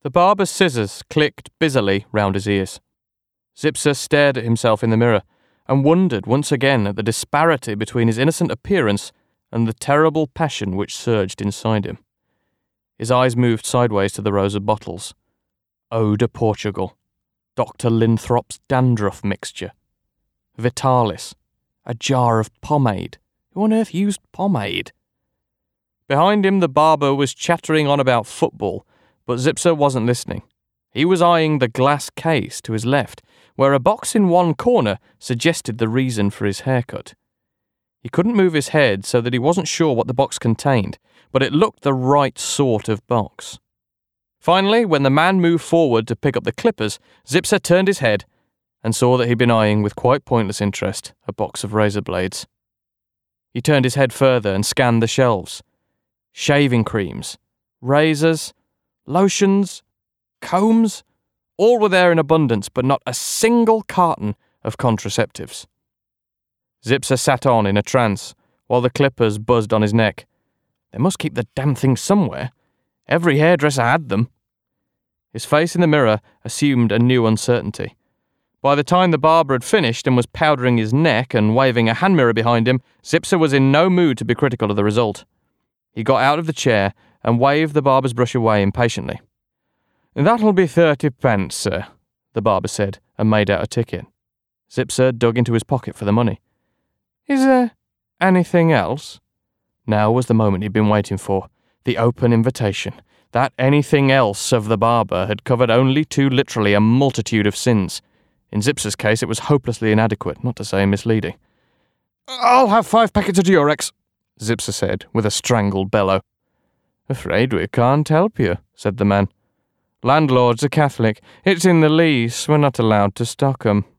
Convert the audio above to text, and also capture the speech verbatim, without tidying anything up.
The barber's scissors clicked busily round his ears. Zipser stared at himself in the mirror and wondered once again at the disparity between his innocent appearance and the terrible passion which surged inside him. His eyes moved sideways to the rows of bottles. Eau de Portugal, Doctor Linthrop's dandruff mixture, Vitalis, a jar of pomade. Who on earth used pomade? Behind him, the barber was chattering on about football, but Zipser wasn't listening. He was eyeing the glass case to his left, where a box in one corner suggested the reason for his haircut. He couldn't move his head so that he wasn't sure what the box contained, but it looked the right sort of box. Finally, when the man moved forward to pick up the clippers, Zipser turned his head and saw that he'd been eyeing with quite pointless interest a box of razor blades. He turned his head further and scanned the shelves. Shaving creams, razors, lotions, combs, all were there in abundance, but not a single carton of contraceptives. Zipser sat on in a trance, while the clippers buzzed on his neck. They must keep the damn thing somewhere. Every hairdresser had them. His face in the mirror assumed a new uncertainty. By the time the barber had finished and was powdering his neck and waving a hand mirror behind him, Zipser was in no mood to be critical of the result. He got out of the chair and waved the barber's brush away impatiently. "That'll be thirty pence, sir," the barber said, and made out a ticket. Zipser dug into his pocket for the money. "Is there anything else?" Now was the moment he'd been waiting for. The open invitation. That anything else of the barber had covered only too literally a multitude of sins. In Zipser's case, it was hopelessly inadequate, not to say misleading. "I'll have five packets of Durex," Zipser said, with a strangled bellow. "Afraid we can't help you," said the man. "Landlord's a Catholic. It's in the lease. We're not allowed to stock 'em."